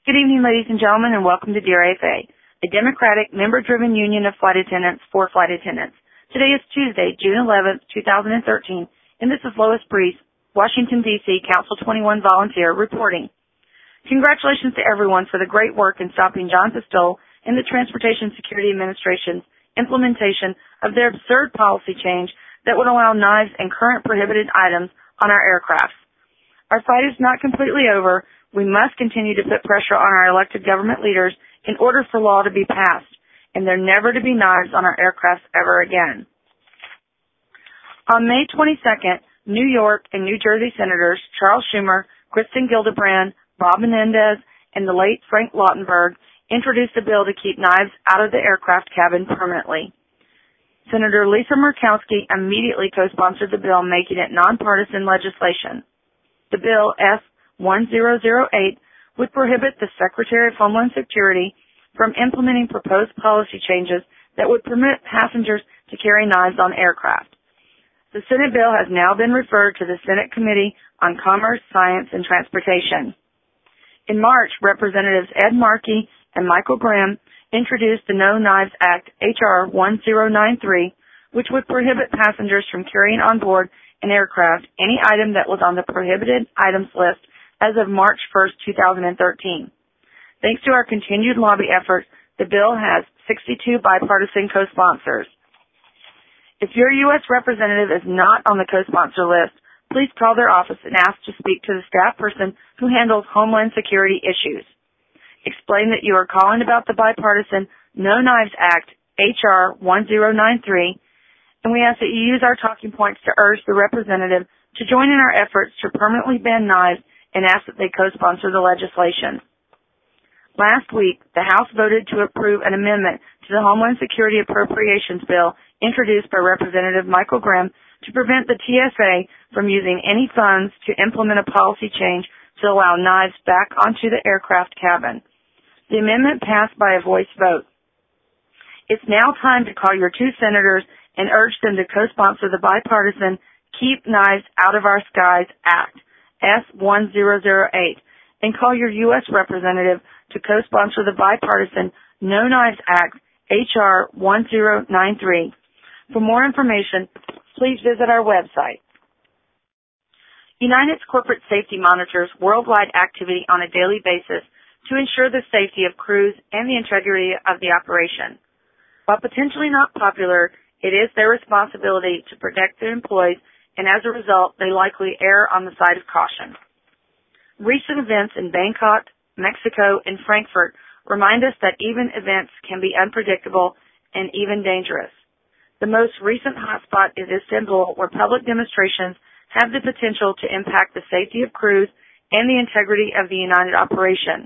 Good evening, ladies and gentlemen, and welcome to Dear AFA, a democratic, member-driven union of flight attendants for flight attendants. Today is Tuesday, June 11th, 2013, and this is Lois Breese, Washington, D.C., Council 21 volunteer, reporting. Congratulations to everyone for the great work in stopping John Pistole and the Transportation Security Administration's implementation of their absurd policy change that would allow knives and current prohibited items on our aircrafts. Our fight is not completely over. We must continue to put pressure on our elected government leaders in order for law to be passed, and there never to be knives on our aircrafts ever again. On May 22nd, New York and New Jersey Senators Charles Schumer, Kristen Gillibrand, Bob Menendez, and the late Frank Lautenberg introduced a bill to keep knives out of the aircraft cabin permanently. Senator Lisa Murkowski immediately co-sponsored the bill, making it nonpartisan legislation. The bill, S-1008, would prohibit the Secretary of Homeland Security from implementing proposed policy changes that would permit passengers to carry knives on aircraft. The Senate bill has now been referred to the Senate Committee on Commerce, Science, and Transportation. In March, Representatives Ed Markey and Michael Graham introduced the No Knives Act, H.R. 1093, which would prohibit passengers from carrying on board an aircraft any item that was on the prohibited items list as of March 1st, 2013. Thanks to our continued lobby efforts, the bill has 62 bipartisan co-sponsors. If your U.S. representative is not on the co-sponsor list, please call their office and ask to speak to the staff person who handles Homeland Security issues. Explain that you are calling about the bipartisan No Knives Act, H.R. 1093, and we ask that you use our talking points to urge the representative to join in our efforts to permanently ban knives and ask that they co-sponsor the legislation. Last week, the House voted to approve an amendment to the Homeland Security Appropriations Bill introduced by Representative Michael Graham to prevent the TSA from using any funds to implement a policy change to allow knives back onto the aircraft cabin. The amendment passed by a voice vote. It's now time to call your two senators and urge them to co-sponsor the bipartisan Keep Knives Out of Our Skies Act, S-1008, and call your U.S. representative to co-sponsor the bipartisan No Knives Act, H.R. 1093. For more information, please visit our website. United's corporate safety monitors worldwide activity on a daily basis to ensure the safety of crews and the integrity of the operation. While potentially not popular, it is their responsibility to protect their employees, and as a result, they likely err on the side of caution. Recent events in Bangkok, Mexico, and Frankfurt remind us that even events can be unpredictable and even dangerous. The most recent hotspot is Istanbul, where public demonstrations have the potential to impact the safety of crews and the integrity of the United operation.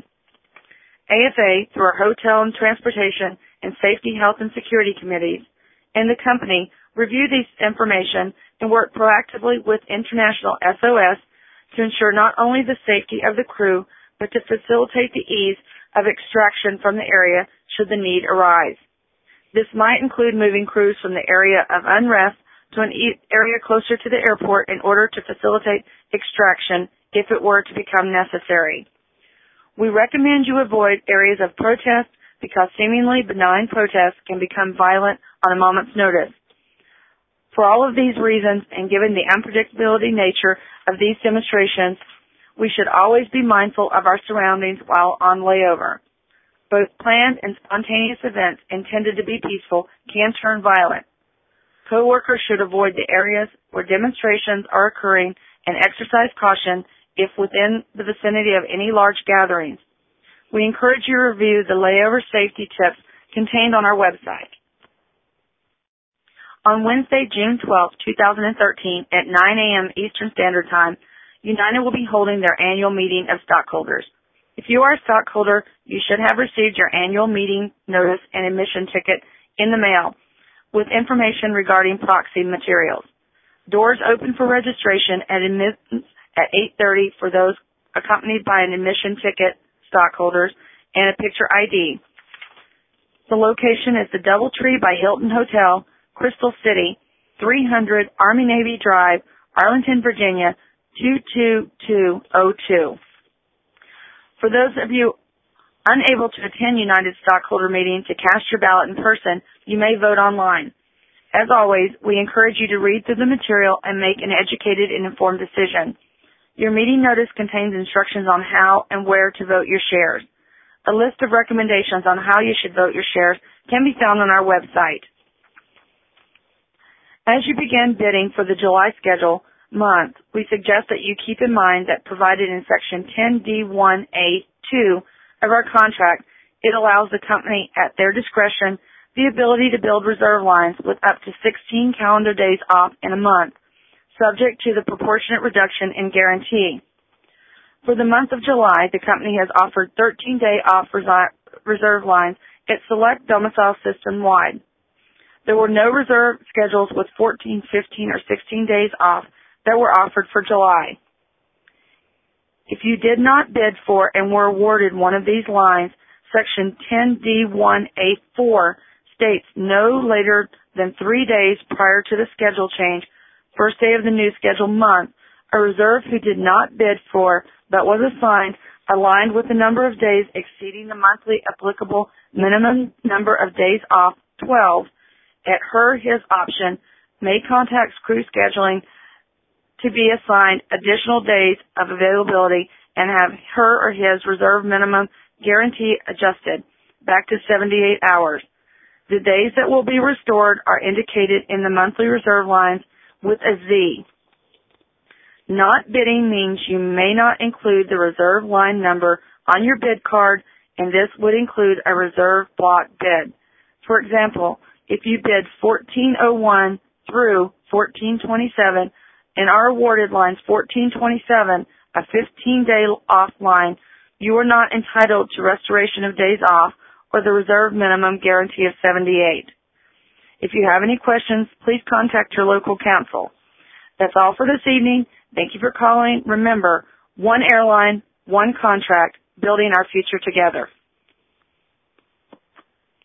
AFA, through our Hotel and Transportation and Safety, Health, and Security Committees, and the company review this information and work proactively with International SOS to ensure not only the safety of the crew, but to facilitate the ease of extraction from the area should the need arise. This might include moving crews from the area of unrest to an area closer to the airport in order to facilitate extraction if it were to become necessary. We recommend you avoid areas of protest because seemingly benign protests can become violent on a moment's notice. For all of these reasons, and given the unpredictability nature of these demonstrations, we should always be mindful of our surroundings while on layover. Both planned and spontaneous events intended to be peaceful can turn violent. Co-workers should avoid the areas where demonstrations are occurring and exercise caution if within the vicinity of any large gatherings. We encourage you to review the layover safety tips contained on our website. On Wednesday, June 12, 2013, at 9 a.m. Eastern Standard Time, United will be holding their annual meeting of stockholders. If you are a stockholder, you should have received your annual meeting notice and admission ticket in the mail with information regarding proxy materials. Doors open for registration at admittance at 8:30 for those accompanied by an admission ticket, stockholders, and a picture ID. The location is the Doubletree by Hilton Hotel, Crystal City, 300 Army-Navy Drive, Arlington, Virginia, 22202. For those of you Unable to attend United stockholder meeting to cast your ballot in person, you may vote online. As always, we encourage you to read through the material and make an educated and informed decision. Your meeting notice contains instructions on how and where to vote your shares. A list of recommendations on how you should vote your shares can be found on our website. As you begin bidding for the July schedule month, we suggest that you keep in mind that provided in Section 10D1A2 of our contract, it allows the company at their discretion the ability to build reserve lines with up to 16 calendar days off in a month, subject to the proportionate reduction in guarantee. For the month of July, the company has offered 13-day off reserve lines at select domicile system-wide. There were no reserve schedules with 14, 15, or 16 days off that were offered for July. If you did not bid for and were awarded one of these lines, Section 10D1A4 states no later than 3 days prior to the schedule change, first day of the new schedule month, a reserve who did not bid for but was assigned, aligned with the number of days exceeding the monthly applicable minimum number of days off, 12, at his option, may contact Crew Scheduling to be assigned additional days of availability and have her or his reserve minimum guarantee adjusted back to 78 hours. The days that will be restored are indicated in the monthly reserve lines with a Z. Not bidding means you may not include the reserve line number on your bid card, and this would include a reserve block bid. For example, if you bid 1401 through 1427 and are awarded lines 1427, a 15-day off line, you are not entitled to restoration of days off or the reserve minimum guarantee of 78. If you have any questions, please contact your local counsel. That's all for this evening. Thank you for calling. Remember, one airline, one contract, building our future together.